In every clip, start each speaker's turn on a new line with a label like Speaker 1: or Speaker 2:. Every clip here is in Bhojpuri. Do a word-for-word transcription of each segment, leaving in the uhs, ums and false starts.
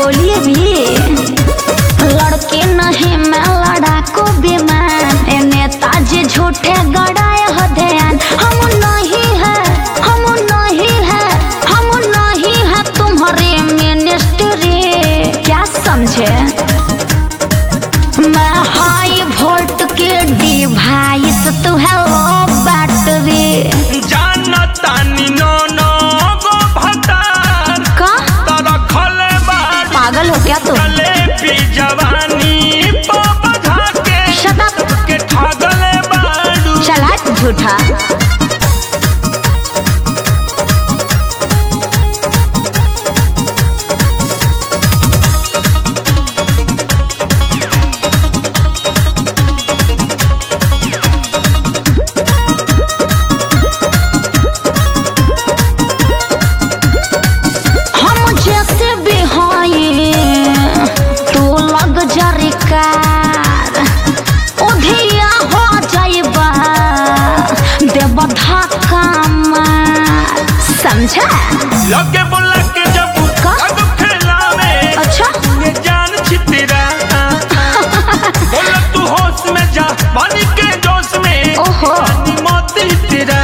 Speaker 1: बोलिए भी। लड़के नहीं मैं लड़ाको बेमान, नेताजी झूठे गड़ाए हो ध्यान। हम नहीं है हम नहीं है हम नहीं है तुम्हारे मिनिस्ट्री, क्या समझे? मैं हाई वोल्ट के डिवाइस तू है लो बैटरी।
Speaker 2: जाना तानी नो नो गो भतार
Speaker 1: का
Speaker 2: तरखले बाड़
Speaker 1: पागल हो क्या तू?
Speaker 2: जलेबी जवानी बधा के
Speaker 1: Shut up!
Speaker 2: के ठगले बाड़ू।
Speaker 1: चल हट झूठा। हम जैसे भी हैं तू लग जरी कार, उधिया हो जाइबा देव धक्का मार, समझा?
Speaker 2: लगे बोला के जब
Speaker 1: का?
Speaker 2: अब खेलावे
Speaker 1: अच्छा
Speaker 2: ये जान छितरा बोला तू होश में जा पानी के जोश में
Speaker 1: ओहो।
Speaker 2: पानी मोती तेरा।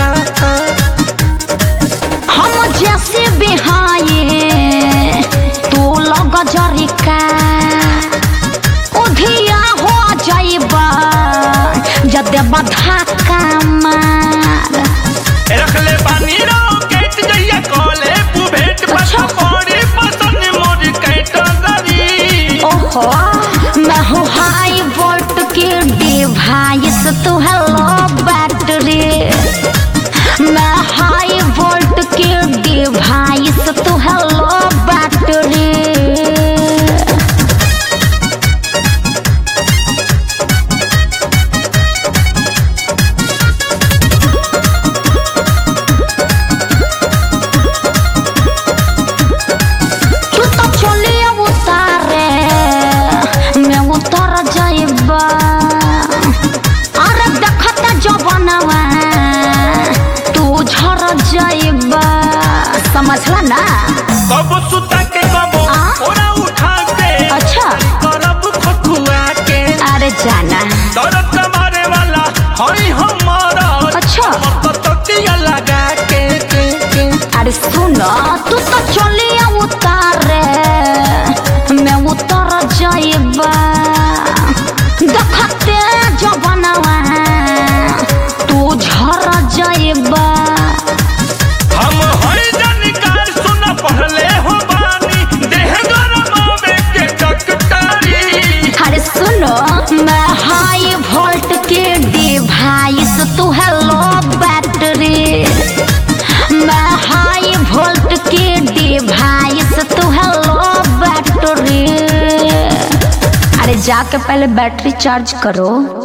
Speaker 1: हम जैसे भी हैं तू लग जरी कार, उधिया हो जाइबा जब देव धक्का मार।
Speaker 2: रखले पानी रॉकेट जइया कॉले भेंट
Speaker 1: अच्छा।
Speaker 2: पछा पड़ी पसंद मोर कैटेगरी।
Speaker 1: ओहो मैं हूँ हाई वोल्ट की डिवाइस तू है लो बैटरी। मैं हाई वोल्ट की डिवाइस तू है लो बैटरी। तू तो चलिए उतारे मैं उतर जाइबा, अरे देखता जवनवा तू झर जाइबा, समझला ना?
Speaker 2: कब सुता के कब
Speaker 1: आ?
Speaker 2: ओरा उठा के
Speaker 1: अच्छा
Speaker 2: करब खखुआ के
Speaker 1: अरे जाना।
Speaker 2: दर्द कमारे वाला हई हमारा।
Speaker 1: अच्छा
Speaker 2: तकिया लगा के के के
Speaker 1: अरे सुनो तू तो चलिए उतारे मैं उतर जाइबा, देखते जवनवा तू झर जाइबा।
Speaker 2: हम हई जानकार सुना पहले हो बानी देह गरमावे के डकटारी।
Speaker 1: अरे सुनो मैं हाई वोल्ट के डिवाइस तू है लो बैटरी। मैं हाई वोल्ट के डिवाइस तू है लो बैटरी। अरे जाके पहले बैटरी चार्ज करो।